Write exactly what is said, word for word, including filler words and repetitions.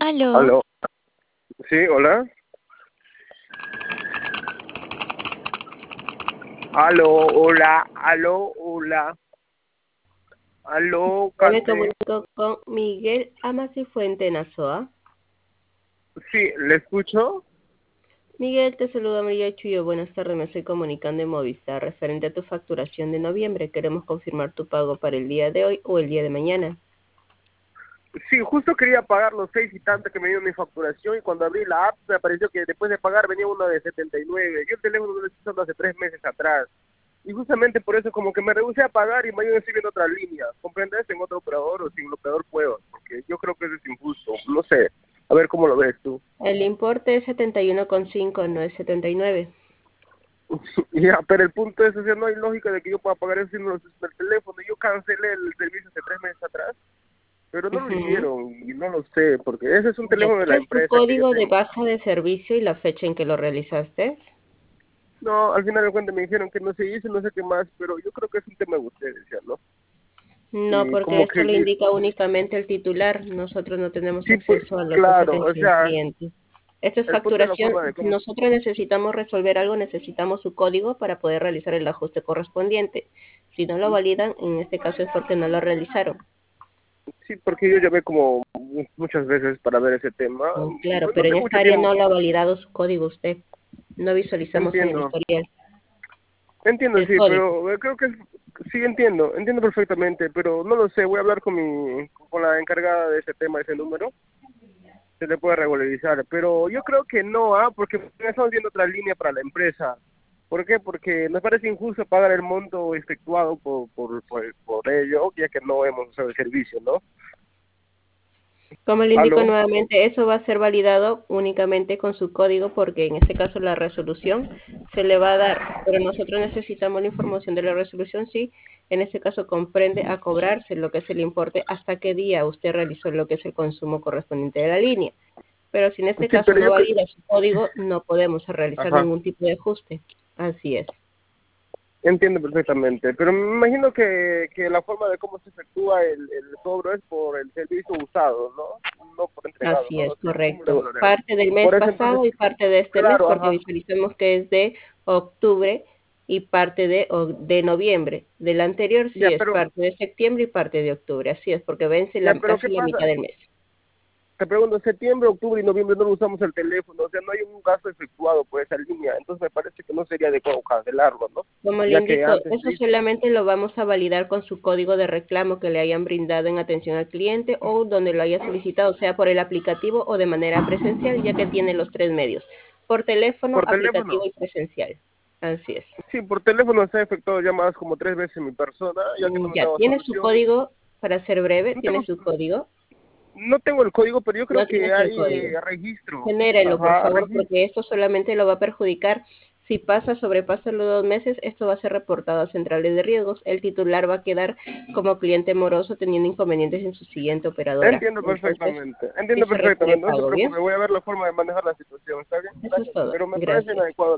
Aló, Aló. Sí, hola. Aló, hola, aló, hola. Aló, Yo me Cate. comunico con Miguel Amacifuente Nazoa. Sí, ¿le escucho? Miguel, te saluda María Chuyo. Buenas tardes, me estoy comunicando en Movistar. Referente a tu facturación de noviembre, queremos confirmar tu pago para el día de hoy o el día de mañana. Sí, justo quería pagar los seis y tanto que me dio mi facturación y cuando abrí la app me apareció que después de pagar venía uno de setenta y nueve. Yo el teléfono lo estoy usando hace tres meses atrás. Y justamente por eso como que me rehusé a pagar y mañana estoy viendo otra línea. ¿Comprendes? En otro operador o sin el operador puedo. Porque yo creo que eso es injusto. No sé. A ver cómo lo ves tú. El importe es setenta y uno coma cinco, no es setenta y nueve. Ya, pero el punto es, o sea, no hay lógica de que yo pueda pagar eso si no lo uso en el teléfono. Yo cancelé el servicio hace tres meses atrás, pero no lo Ujú. hicieron y no lo sé, porque ese es un Ya, teléfono de la ¿tienes tu empresa que yo código de tengo. baja de servicio y la fecha en que lo realizaste? No, al final de cuentas me dijeron que no se hizo, no sé qué más, pero yo creo que es un tema de ustedes, ¿ya no? No, Y porque como esto que, lo que- indica únicamente el titular. Nosotros no tenemos sí, pues, acceso a lo que es claro, o atención al sea, cliente. Esto es el punto de la facturación. forma de Si cómo. nosotros necesitamos resolver algo, necesitamos su código para poder realizar el ajuste correspondiente. Si no lo validan, en este caso es porque no lo realizaron. Sí, porque yo llamé como muchas veces para ver ese tema. Mm, Y claro, pues no pero en tengo esta mucho área tiempo. no lo ha validado su código usted. No visualizamos en el Entiendo. historial Entiendo, el sí, código. pero eh, creo que sí entiendo, entiendo perfectamente, pero no lo sé, voy a hablar con mi con la encargada de ese tema, ese número, se le puede regularizar, pero yo creo que no, ah, porque estamos viendo otra línea para la empresa. ¿Por qué? Porque nos parece injusto pagar el monto efectuado por por por, por ello, ya que no hemos usado el servicio, ¿no? Como le indico ¿Aló? nuevamente, eso va a ser validado únicamente con su código porque en este caso la resolución se le va a dar, pero nosotros necesitamos la información de la resolución, sí, en este caso comprende a cobrarse lo que es el importe, hasta qué día usted realizó lo que es el consumo correspondiente de la línea. Pero si en este Sí, caso pero no yo creo. valida su código, no podemos realizar Ajá. ningún tipo de ajuste. Así es. Entiendo perfectamente, pero me imagino que, que la forma de cómo se efectúa el, el cobro es por el servicio usado, ¿no? No por entregado, Así no es, lo sé, ¿cómo le correcto. valoraré? Parte del mes Por eso entonces, pasado y parte de este mes, claro, porque ajá. visualizamos que es de octubre y parte de, o- de noviembre. Del anterior sí Ya, es pero, parte de septiembre y parte de octubre. Así es, porque vence ya, la, pero casi ¿qué la pasa? mitad del mes. Te pregunto, septiembre, octubre y noviembre no lo usamos el teléfono, o sea, no hay un gasto efectuado por esa línea, entonces me parece que no sería adecuado cancelarlo, ¿no? Como le Ya que indico, antes eso sí. solamente lo vamos a validar con su código de reclamo que le hayan brindado en atención al cliente o donde lo haya solicitado, sea por el aplicativo o de manera presencial, ya que tiene los tres medios, por teléfono, Por aplicativo teléfono. y presencial. Así es. Sí, por teléfono se ha efectuado llamadas como tres veces en mi persona, ya que no Mm, me han Ya, dado tiene su solución. código, para ser breve, No tiene tengo, su código. no tengo el código, pero yo creo No que tienes el hay código. registro. Genérelo, por Ajá, favor, registro. porque esto solamente lo va a perjudicar. Si pasa, sobrepasa los dos meses, esto va a ser reportado a centrales de riesgos. El titular va a quedar como cliente moroso teniendo inconvenientes en su siguiente operadora. Entiendo Entonces, perfectamente, sí entiendo se requiere perfectamente, no se pago, ¿bien? preocupe, voy a ver la forma de manejar la situación, ¿está bien? Eso es Gracias, todo. pero me parece Gracias. inadecuado